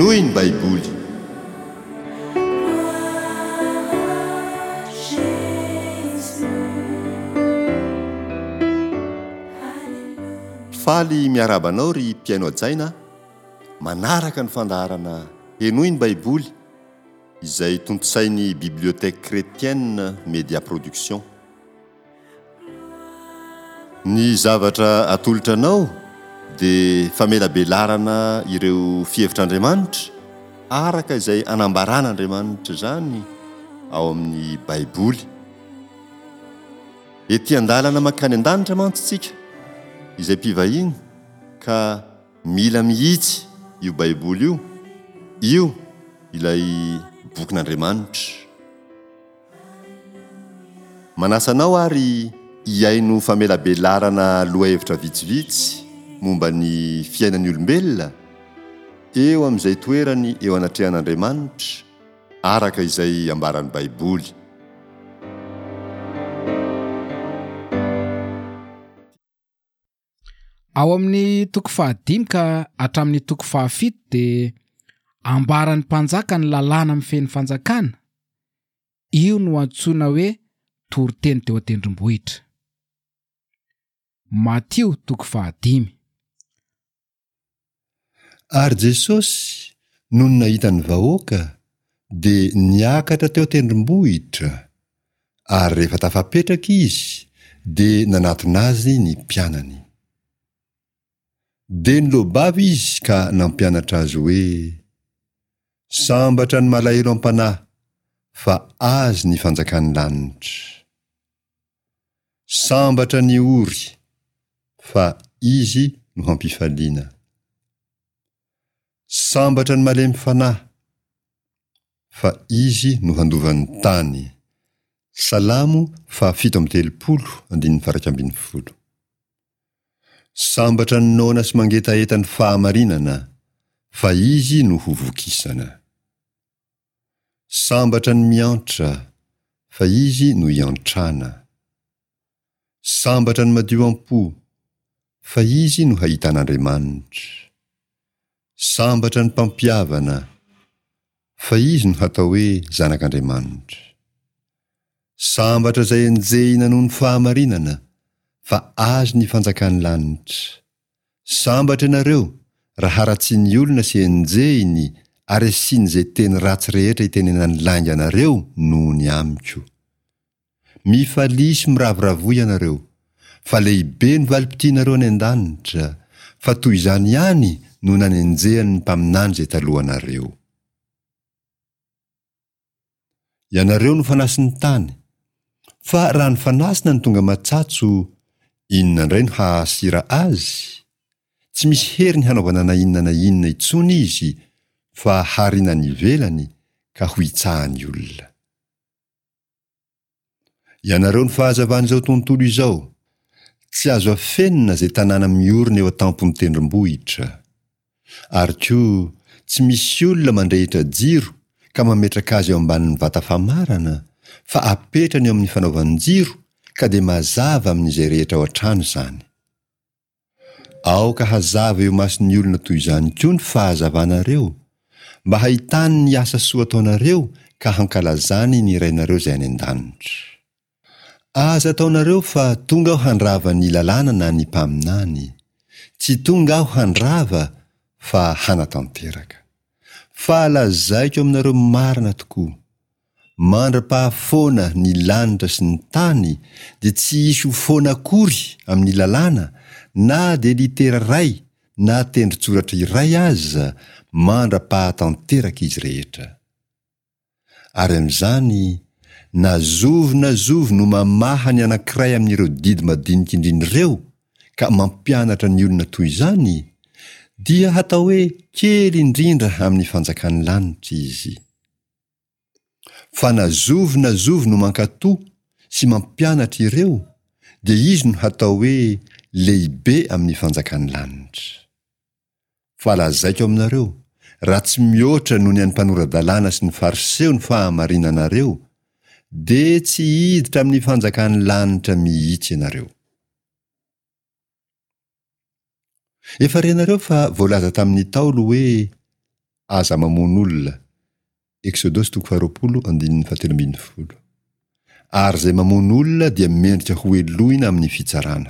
Enoy ny Baiboly. Faly miarabanao ry mpiaino ajaina, manaraka ny fandaharana Enoy ny Baiboly izay tontosain'ny Bibliothèque Chrétienne Média Production. Ny zavatra atolotra anao dia famelabelarana ireo fihevitr'Andriamanitra araka izay anambaran'Andriamanitra izany ao amin'ny Baiboly. Ety an-dalana mankany an-danitra mantsy tsika izay mpivahiny ka mila mihitsy io Baiboly io ilay bokin'Andriamanitra. Manasanao ary hiaino famelabelarana lohahevitra vitsivitsy momba ny fiainan'ny olombelona eo amin'izay toerany eo anatrehan'Andriamanitra araka izay ambaran'ny Baiboly. Ao amin'ny toko 15 ka hatramin'ny toko 17 dia ambaran'ny mpanjaka ny lalàna amin'ny feny fanjakana. Io no antsoina hoe toriteny teo an-tendrombohitra. Matio toko 15. Ary Jesosy no nahita ny vahoaka dia niakatra teo an-tendrombohitra, ary rehefa tafapetraka izy dia nanatona azy ny mpianany. Dia nilobavy izy ka nampianatra azy hoe, sambatra ny malahelo am-panahy, fa azy ny fanjakan'ny lanitra. Sambatra ny ory, fa izy no hampifaliana. Sambatra ny malemy fanahy, fa izy no handovan'ny tany. Salamo 7:30. Sambatra ny nona sy mangetaeta ny fahamarinana, fa izy no hovokisana. Sambatra ny miantra, fa izy no iantrana. Sambatra ny madio am-po, fa izy no hahitan'Andriamanitra. Sambatra ny mpampiavana, fa izy no hatao hoe zanak'Andriamanitra. Sambatra izay enjehina noho ny fahamarinana, fa azy ny fanjakan'ny lanitra. Sambatra ianareo raha haratsiany olona sy enjehiny ary asian'izay teny ratsy rehetra itenenany langa anareo noho ny amiko. Mifalia sy miravoravo ianareo, fa lehibe ny valim-potianareo any an-danitra, fa toy izany ihany no nanenjehany ny mpaminany izay talohanareo. Ianareo no fanasin'ny tany, fa raha ny fanasina ny tonga matsatso, inona indray no hahasira azy? Tsy misy hery ny hanaovana na inona intsony izy, fa harinany ivelany ka ho itsahany olona. Ianareo ny fahazavan'izao tontolo izao, tsy azo afenina izay tanàna miorina eo an-tampon'ny tendrombohitra. Ary koa tsy misy olona mandrehitra jiro ka mametraka azy eo ambanin'ny vata famarana, fa apetrany eo amin'ny fanaovan'ny jiro ka dia mazava amin'izay rehetra ao an-trano izany. Aoka hazava eo mason'ny olona toy izany koa ny fahazavanareo, mba hahitany ny asa soa ataonareo ka hankalazany ny irainareo izay any an-danitra. Aza ataonareo fa tonga aho handrava ny lalàna na ny mpaminany, tsy tonga aho handrava fa hanatanteraka. Fa lazaiko aminareo marina tokoa, mandra-pahafoana ny lanitra sy ny tany dia tsy hisy ho foana akory amin'ny lalàna, na dia litera iray na tendrin-tsoratra iray aza mandra-pahatanteraka izy rehetra. Ary amin'izany na zovo no mamaha ny anankiray amin'ireo didy madinika indrindra ireo ka mampianatra ny olona toy izany, dia hatao hoe kely indrindra amin'ny fanjakan'ny lanitra izy. Fa na zovo no mankatoa sy mampianatra ireo, dia izy no hatao hoe lehibe amin'ny fanjakan'ny lanitra. Fa lazaiko aminareo, raha tsy mihoatra noho ny an'ny mpanora-dalàna sy ny fariseo ny fahamarinanareo, dia tsy hiditra amin'ny fanjakan'ny lanitra mihitsy ianareo. Efa renareo fa voalaza tamin'ny Taolo hoe aza mamono olona. Ary izay mamono olona dia mendrika ho eloina amin'ny fitsarana.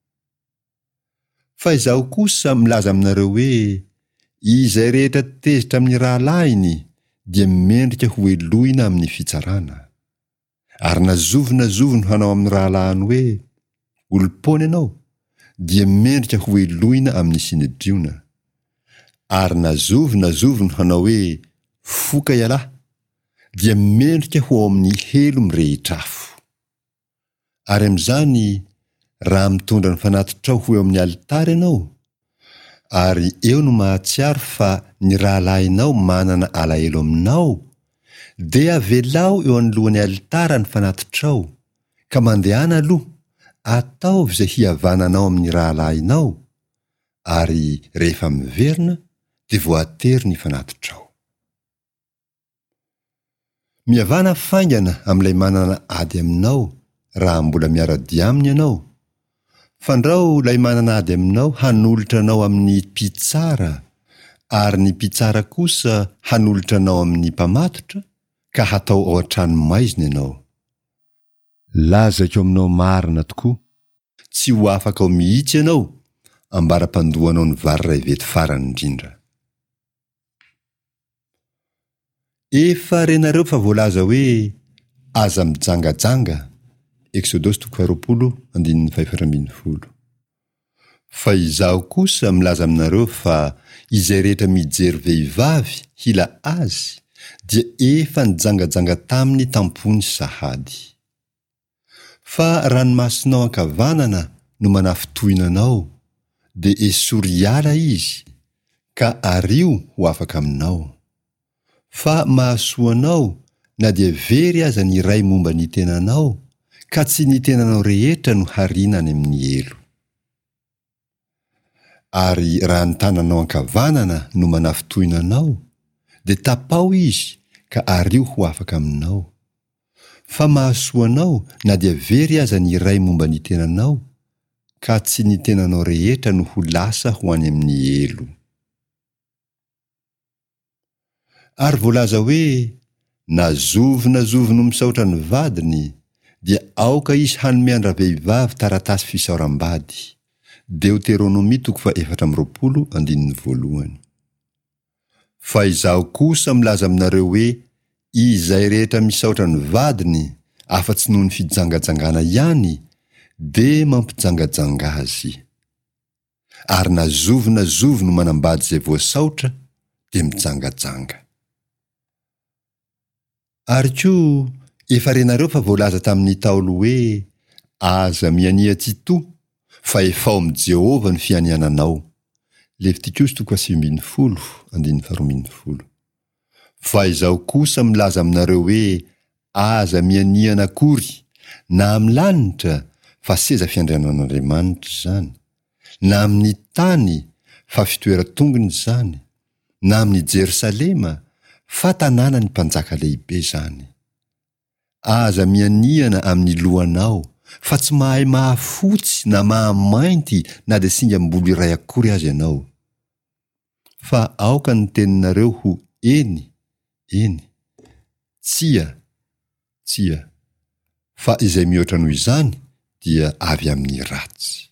Fa izaho kosa milaza aminareo hoe izay rehetra tezitra amin'ny rahalahiny dia mendrika ho eloina amin'ny fitsarana. Ary nazovina hanao amin'ny rahalahiny hoe olom-pony ianao dia mendrika ho eloina amin'ny sinedriona. Ary nazovina hanao hoe foka ialahy dia mendrika ho ao amin'ny helo mirehitrafo. Ary amin'izany raha mitondra ny fanatitrao ho eo amin'ny alitara ianao, ary eo no mahatsiaro fa ny rahalahinao manana alahelo aminao, dia avelao eo anoloan'ny alitara ny fanatitrao, ka mandehana aloha ataovy izay hihavananao amin'ny rahalahinao, ary rehefa miverina dia voatery ny fanatitrao. Mihavana faingana amin'ilay manana ady aminao raha mbola miara-dia aminy ianao, fandrao ilay manana ady aminao hanolotra anao amin'ny mpitsara, ary ny mpitsara kosa hanolotra anao amin'ny mpamatotra, ka hatao ao an-trano maizina ianao. Lazako aminao marina tokoa, tsy ho afaka ao mihitsy ianao ambara-pandohanao ny vary iray vety farany indrindra. Efa renareo fa voalaza hoe aza mijangajanga. Fa izaho kosa milaza aminareo fa izay rehetra mijery vehivavy hila azy dia efa nijangajanga taminy tampony sahady. Fa ranomasinao ankavanana no manafitohina anao, dia esory hiala izy, ka ario ho afaka aminao. Fa mahasoa anao na dia very aza ny iray momba ny tenanao, ka tsy ny tenanao rehetra no harinany amin'ny elo. Ary raha ny tananao ankavanana no manafitohina anao, dia tapao izy ka ario ho afaka aminao. Fa mahasoa anao na dia very aza ny iray momba ny tenanao, ka tsy ny tenanao rehetra no ho lasa ho any amin'ny elo. Ary voalaza hoe nazovina misaotra ny vadiny, dia aoka izy hanomeandra vehivavy taratasy fisaoram-bady. Deuteronomy 4:20. Fa izaho kosa milaza aminareo hoe izay rehetra misaotra ny vadiny afa-tsy noho ny fijangajangana ihany, dia mampijangajanga azy. Ary nazovina manambady izay voasaotra dia mijangajanga. Ary koa efa renareo fa voalaza tamin'ny Taolo hoe aza miania tsitoa fa efa ao amin'i Jehovah ny fianiananao. Levitikos 5:12. Fa izaho kosa milaza aminareo hoe aza mianiana akory, na amin'ny lanitra fa seza fiandrianan'Andriamanitra izany, na amin'ny tany fa fitoeran-tongony izany, na amin'ny Jerosalema fa tanàna ny mpanjaka lehibe izany. Aza mianiana amin'ny lohanao, fa tsy mahay mahafotsy na mahamainty na dia singa mboly iray akory azy ianao. Fa aoka ny teninareo ho eny, tsia, fa izay mihoatra noho izany dia avy amin'ny ratsy.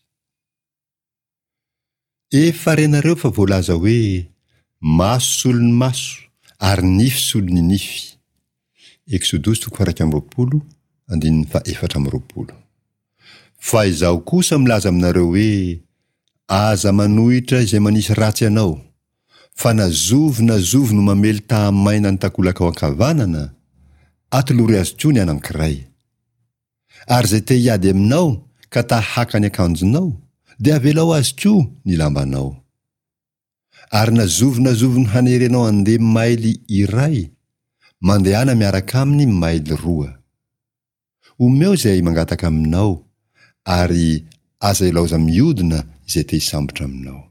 Efa renareo fa voalaza hoe maso solo ny maso, ary nify solo ny nify. Exodus 4:4. Fa izaho kosa milaza aminareo hoe aza manohitra izay manisy ratsy anao, fa nazovina no mamely tahamaina ny takolaka ao ankavanana, atolory azy koa ny anankiray. Ary izay te hiady aminao ka tahaka ny akanjonao, dia avelao azy koa ny lambanao. Ary nazovina hanerenao andeha maily iray, mandehana miaraka aminy maily 2. Omeo izay mangataka aminao, ary aza ilaoza miodina izay te hisambotra aminao.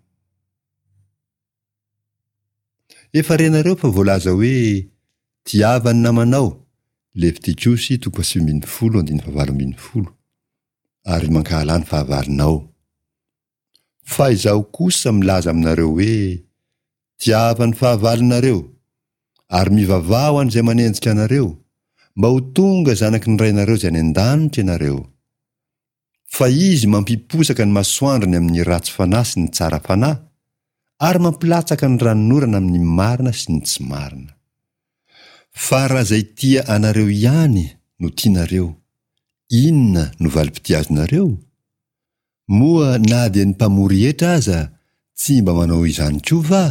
Efa renareo fa voalaza hoe tiavany namanao. Levitikos 5:12. Ary mankahalany fahavarinao. Fa izaho kosa milaza aminareo hoe tiava ny fahavalonareo ary mivavah ho an'izay manenjika anareo mba ho tonga zanaky ny rainareo izay any an-danitra ianareo. Fa izy mampiposaka ny masoandrony amin'ny ratsy fanahy sy ny tsara fanahy ary mampilatsaka ny ranonorana amin'ny marina sy ny tsy marina. Fa raha izay tia anareo ihany no tianareo, inona no valim-pitiazonareo? Moa na dia ny mpamory hetra aza tsy mba manao izany koa va?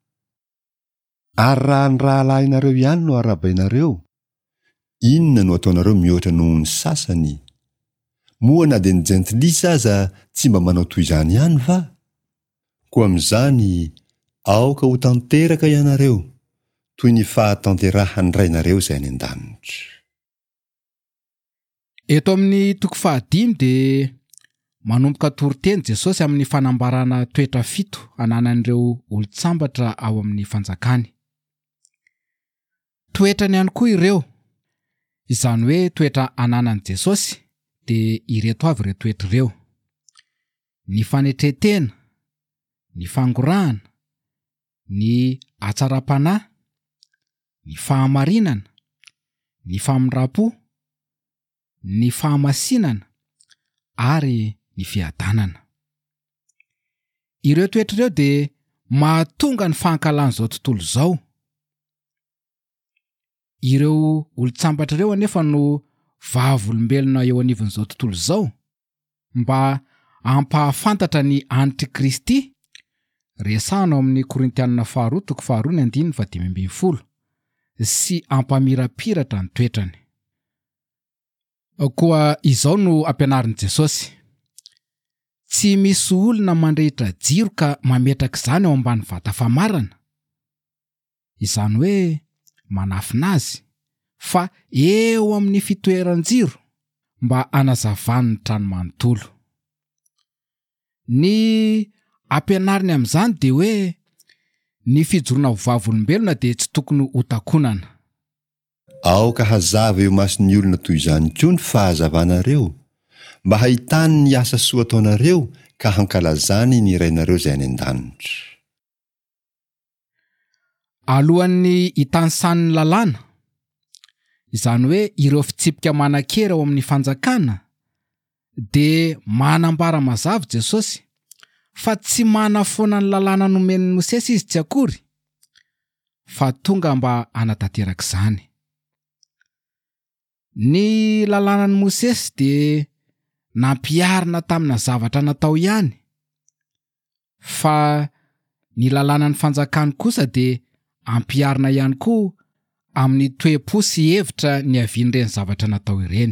Ary raha ny rahalahinareo ihany no arabainareo, inona no ataonareo mihoatra noho ny sasany? Moa na dia ny jentilisa aza tsy mba manao toy izany ihany va? Koa amin'izany aoka ho tanteraka ianareo toy ny fahatanterahan'ny rainareo izay any an-danitra. Eto amin'ny toko 15 dia manomboka toriteny Jesosy amin'ny fanambarana toetra 7 ananan'ireo olon-tsambatra ao amin'ny fanjakany. Toetrany ihany koa ireo, izany hoe toetra ananan'i Jesosy dia ireto avy ireo toetra ireo: ny fanetretena, ny fangorahana, ny hatsaram-panahy, ny fahamarinana, ny famindram-po, ny fahamasinana ary ny fiadanana. Ireo toetra ireo dia mahatonga ny fahankalan'izao tontolo izao. Ireo olon-tsambatra ireo anefa no vavolombelona eo anivon'izao tontolo izao mba ampahafantatra ny anitry Kristy, resahana ao amin'ny Korintianina 2:2-15, sy ampamirapiratra ny toetrany. Koa izao no ampianarin'i Jesosy: tsy misy olona mandrehitra jiro ka mametraka izany ao ambany vata famarana, izany hoe manafina azy, fa eo amin'ny fitoeran-jiro mba anazavany ny trano manontolo. Ny ampianariny amin'izany dia hoe ny fijoroana ho vavolombelona dia tsy tokony ho takonana. Aoka hazava eo mason'ny olona toy izany koa ny fahazavanareo mba hahitany ny asa soa ataonareo ka hankalazany ny rainareo izay any an-danitra. Alohan'ny hitansan'ny lalàna, izany hoe ireo fitsipika manan-kera ao amin'ny fanjakana, dia manambara mazava Jesosy fa tsy manafoana ny lalàna nomen'ny Mosesy izy tsy akory, fa tonga mba hanatanteraka izany. Ny lalànan'i Mosesy dia nampiarina tamina zavatra natao ihany, fa ny lalànan'ny fanjakany kosa dia ampiarina ihany koa amin'ny toe-po sy hevitra ny avian'ireny zavatra natao ireny.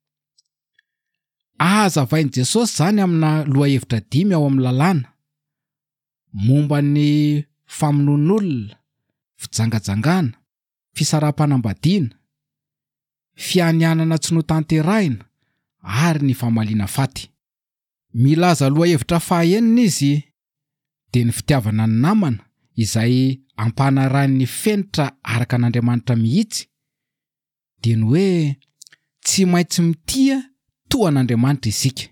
Ahazavain'i Jesosy zany amina lohahevitra 5 ao amin'ny lalàna, momba ny famonoan'olona, fijangajangana, fisaraha-panambadiana, fianianana tsy notanterahina ary ny famaliana faty. Milaza lohahevitra 9 izy dia ny fitiavana ny namana, izay ampanarahan'ny fenitra araka an'Andriamanitra mihitsy, dia ny hoe tsy maintsy mitia toa an'Andriamanitra isika.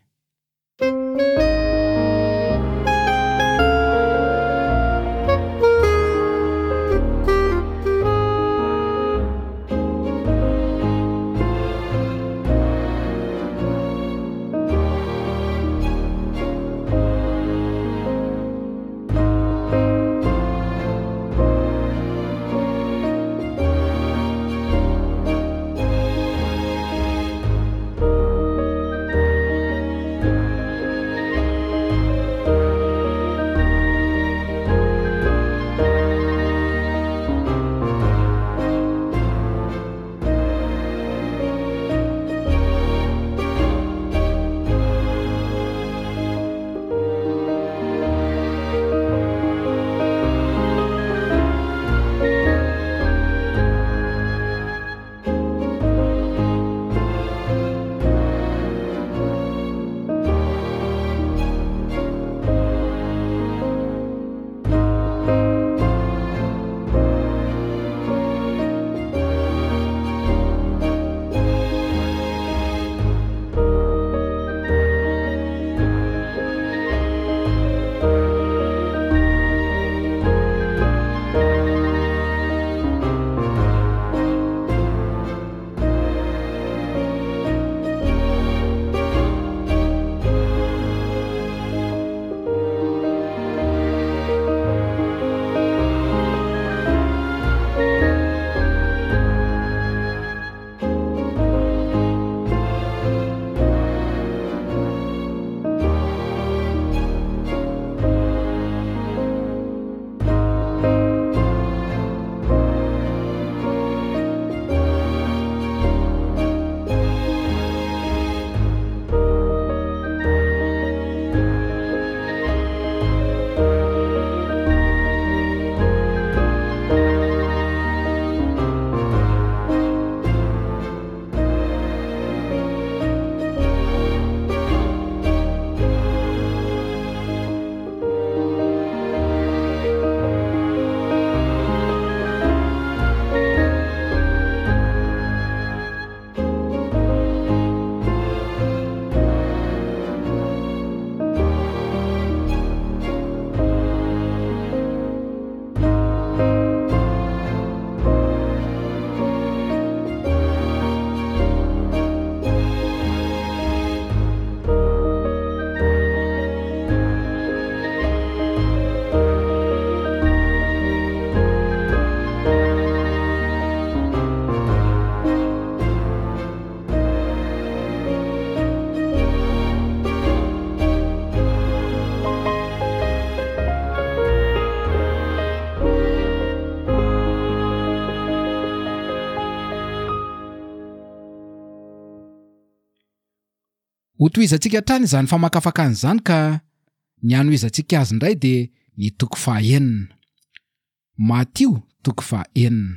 hotoizantsika hatrany izany famakafakany izany ka ny hanoizantsika azy indray dia ny 9. Matio 9.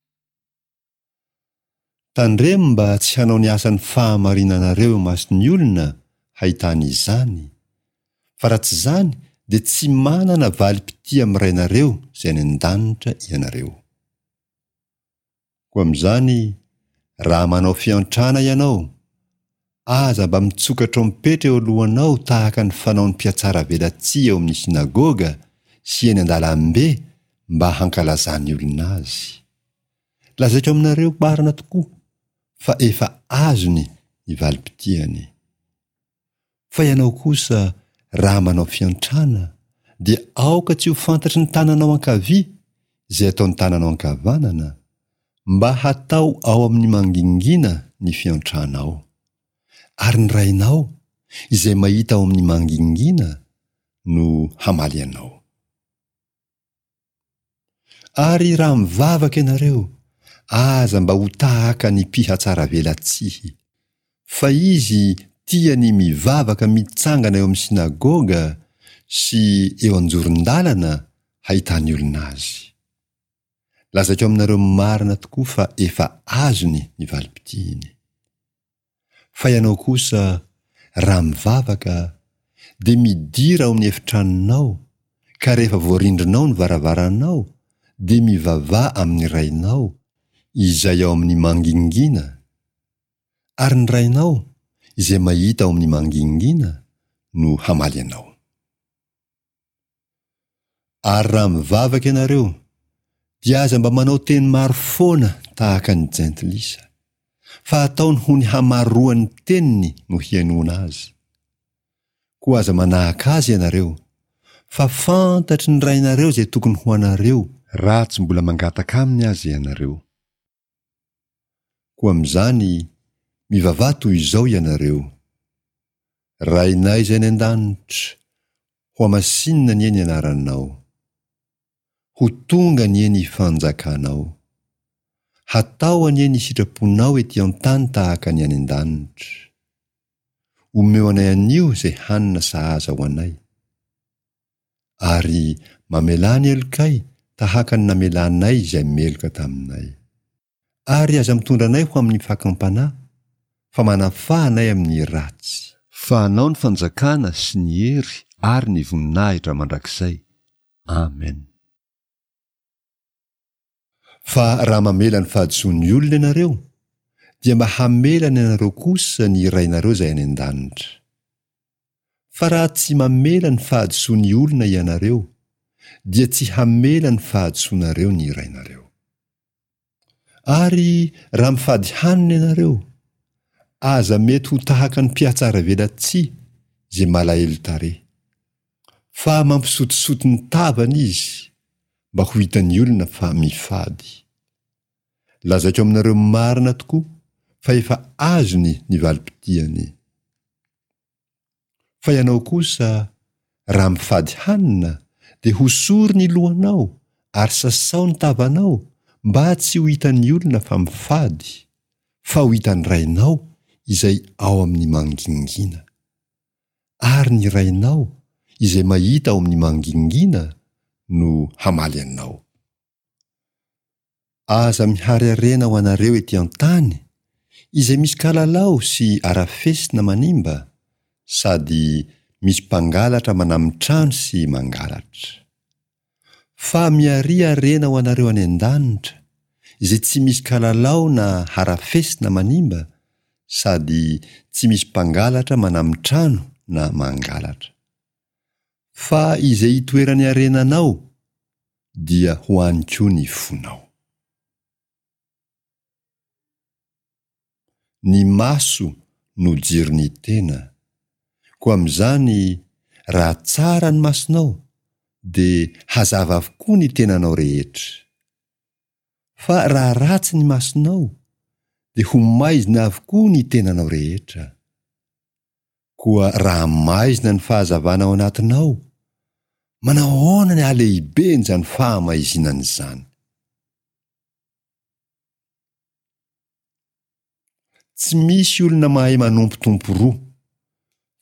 Tandremo mba tsy hanao ny asan'ny fahamarinanareo mason'ny olona hahitany izany, fa raha tsy izany dia tsy manana valim-pity amin'irainareo izay any an-danitra ianareo. Koa amin'izany, raha manao fiantrana ianao, aza mba mitsokatra mipetra eo alohanao tahaka ny fanaon'ny mpiatsara velatsia eo amin'ny sinagoga sy eny an-dalambe mba hankalazany olona azy. Lazaiko aminareo marina tokoa fa efa azony ny valim-pitiany. Fa ianao kosa raha manao fiantrana dia aoka tsy ho fantatry ny tananao ankavia izay ataon'ny tananao ankavanana, mba hatao ao amin'ny mangingina ny fiantranao. Ary ny rainao izay mahita ao amin'ny mangingina no hamaly anao. Ary raha mivavaka ianareo, aza mba ho tahaka ny mpihatsara velatsia, fa izy tia ny mivavaka mitsangana eo amin'ny sinagoga sy eo anjoron-dalana hahitany olona azy. Lazaiko aminareo marina tokoa fa efa azony ny valim-pitiany. Fa ianao kosa raha mivavaka dia midira ao amin'ny efitranonao, ka rehefa voarindrinao ny varavaranao dia mivavah amin'ny rainao izay ao amin'ny mangingina, ary ny rainao izay mahita ao amin'ny mangingina no hamaly anao. Ary raha mivavaka ianareo dia aza mba manao teny maro foana tahaka ny jentilisa, fa ataony ho ny hamaroan'ny teniny no hiainoana azy. Koa aza manahaka azy ianareo, fa fantatry ny rainareo izay tokony ho anareo raha tsy mbola mangataka aminy azy ianareo. Koa amin'izany, mivavah toy izao ianareo: Rainay izay any an-danitra, ho amasinina ny eny anaranao, ho tonga ny eny fanjakanao, hatao any eny sitraponao ety an-tany tahaka ny any an-danitra. Omeo anay anio izay hanina sahaza ho anay, ary mamela ny elokay tahaka ny namelanay izay meloka taminay. Ary aza mitondra anay ho amin'ny fakampanahy, fa manafahanay amin'ny ratsy. Fa anao ny fanjakana sy ny hery ary ny voninahitra mandrakizay. Amen. Fa raha mamela ny fahadisoan'ny olona ianareo, dia mba hamelana ianareo kosa ny rainareo izay any an-danitra. Fa raha tsy mamela ny fahadisoan'ny olona ianareo, dia tsy hamela ny fahadisoanareo ny rainareo. Ary raha mifady hanina ianareo, aza mety ho tahaka ny mpihatsara velatsia izay malahelo tarehy, fa mampisotisoty ny tavany izy mba ho hitan'ny olona fa mifady. Lazaiko aminareo marina tokoa fa efa azony ny valim-pitiany. Fa ianao kosa raha mifady hanina dia hosory ny lohanao ary sasao ny tavanao mba tsy ho hitan'ny olona fa mifady, fa ho hitan'ny rainao izay ao amin'ny mangingina. Ary ny rainao izay mahita ao amin'ny mangingina no hamaly anao. Aza mihariarena ho anareo ety an-tany izay misy kalalao sy arafesina manimba, sady misy mpangalatra manamin-trano sy mangalatra. Fa miariarena ho anareo any an-danitra izay tsy misy kalalao na arafesina manimba, sady tsy misy mpangalatra manamin-trano na mangalatra. Fa izay hitoerany arenanao dia ho any koa ny fonao. Ny maso no jiron'ny tena. Koa amin'izany, raha tsara ny masonao, dia hazava avokoa ny tenanao rehetra. Fa raha ratsy ny masonao, dia ho maizina avokoa ny tenanao rehetra. Koa raha maizina ny fahazavana ao anatinao, manao ahoana ny ahalehiben izany fahamaizinana izany? Tsy misy olona mahay manompo tompo roa,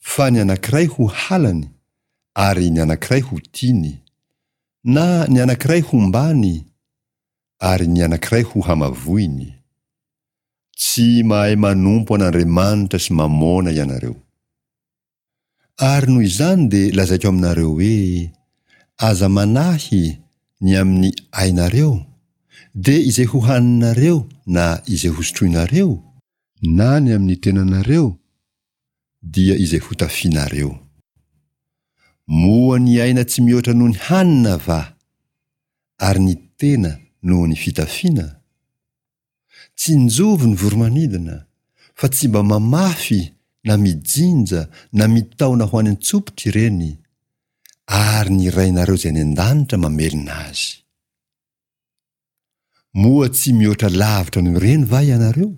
fa ny anankiray ho halany ary ny anankiray ho tiany, na ny anankiray ho mbany ary ny anankiray ho hamavoiny. Tsy mahay manompo an'Andriamanitra sy mamona ianareo. Ary noho izany dia lazaiko aminareo hoe aza manahy ny amin'ny ainareo, dia izay ho haninareo na izay ho sotroinareo, na ny amin'ny tenanareo, dia izay ho tafianareo. Moa ny aina tsy mihoatra noho ny hanina va, ary ny tena noho ny fitafiana. Tsy njovy ny voromanidina, fa tsy mba mamafy na mijinja na mitaona ho any an-tsopitra ireny, ary ny rainareo izay any an-danitra mamelona azy. Moa tsy mihoatra lavitra noho ireny va ianareo?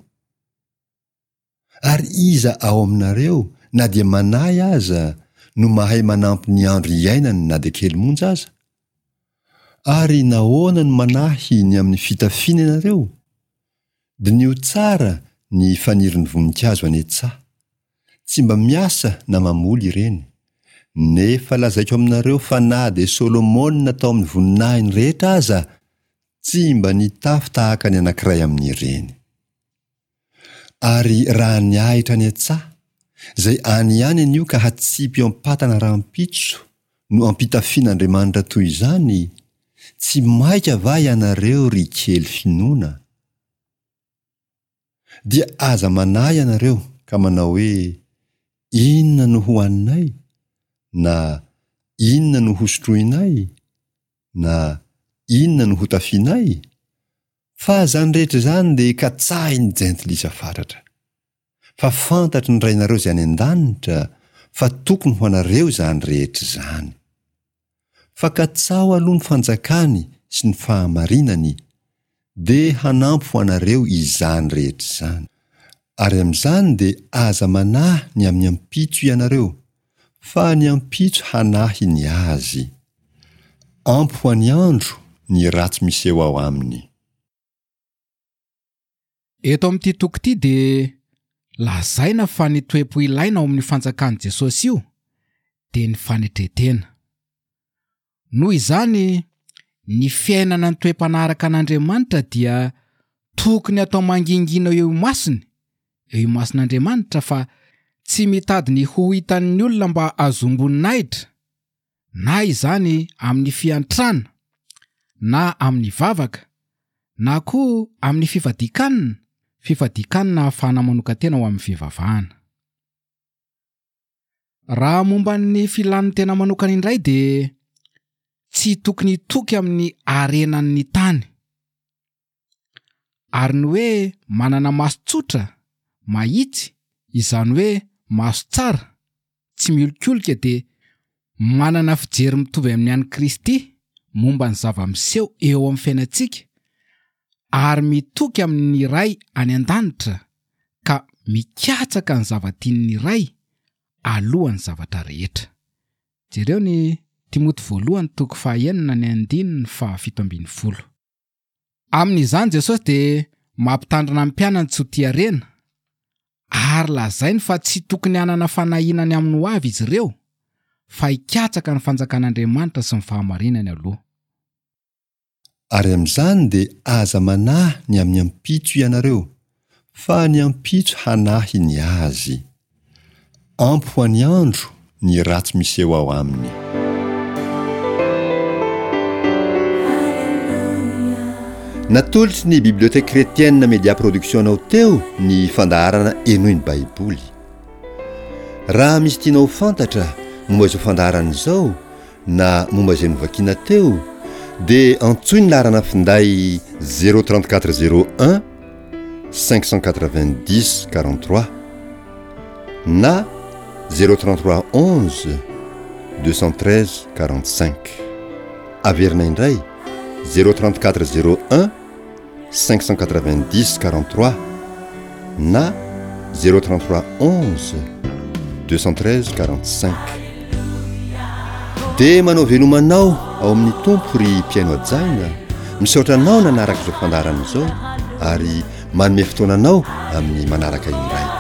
Ary iza ao aminareo na dia manahy aza no mahay manampy ny andro iainany na dia kely monja aza? Ary nahoana no manahy ny amin'ny fitafiana ianareo? Dinio tsara ny fanirin'ny voninkazo any an-tsaha, tsy mba miasa na mamoly ireny. Nefa lazaiko aminareo fa na dia Solomona tao amin'ny voninahiny rehetra aza, tsy mba nitafy tahaka ny anankiray amin'ireny. Ary raha ny ahitra any an-tsaha, izay any ihany anio ka hatsipy eo ampatana rahampitso no ampitafian'Andriamanitra toy izany, tsy maika va ianareo ry kely finoana? Dia aza manahy ianareo ka manao hoe inona no ho haninay, na inona no ho sotroinay, na inona no ho tafianay? Fa zany rehetra zany dia katsahiny jentilisa fatratra. Fa fantatry ny rainareo izay any an-danitra fa tokony ho anareo zany rehetra zany. Fa katsaho aloha ny fanjakany sy ny fahamarinany, dia hanampy ho anareo izany rehetra izany. Ary amin'izany dia aza manahy ny amin'ny ampitso ianareo, fa ny ampitso hanahy ny azy. Ampy ho any andro ny ratsy miseho ao aminy. Eto amin'ity toko ity dia lazaina fa ny toe-po ilaina ao amin'ny fanjakan'i Jesosy io dia ny fanetretena. Noho izany, ny fiainana ny toe-panaraka an'Andriamanitra dia tokony atao mangingina eo imason'Andriamanitra, fa tsy mitady ny ho hitan'ny olona mba azomboninahitra, na izany amin'ny fiantrana, na amin'ny vavaka, na koa amin'ny fifadikanana ahafahana manoka tena ho amin'ny fivavahana. Raha momba ny filan'ny tena manokana indray dia tsy tokony toky amin'ny arenan'ny tany. Ary ny hoe manana maso tsotra, mahitsy, izany hoe maso tsara, tsy miolikolika, dia manana fijery mitovy amin'ny an'i Kristy momba ny zava-miseho eo amin'ny fiainantsika, ary mitoky amin'ny ray any an-danitra ka mikatsaka ny zavatian'ny ray alohan'ny zavatra rehetra. Jereo ny Timoty 1:9-7. Amin'izany Jesosy dia mampitandrina ny mpianany tsy ho tia-rena, ary lazainy fa tsy tokony hanana fanahinany amin'ny ho avy izy ireo, fa hikatsaka ny fanjakan'Andriamanitra sy ny fahamarinany aloha. Ary amin'izany dia aza manahy ny amin'ny ampitso ianareo, fa ny ampitso hanahy ny azy. Ampy ho any andro ny ratsy miseho ao aminy. Natolotry ny biblioteka kretienne Media Production anao teo ny fandaharana enoy ny Baiboly. Raha misy tianao fantatra momba izao fandaharana izao na momba izay novakiana teo, dia antsoy ny laharana finday 03401 590 43 na 03311 213 45. Averina indray 03401 590 43 na 03311 213 45. Dia manao velomanao ao amin'ny tompo ry mpiaino ajaina, misaotra anao nanaraka izao fandaharana izao, ary manome fotoananao amin'ny manaraka indray.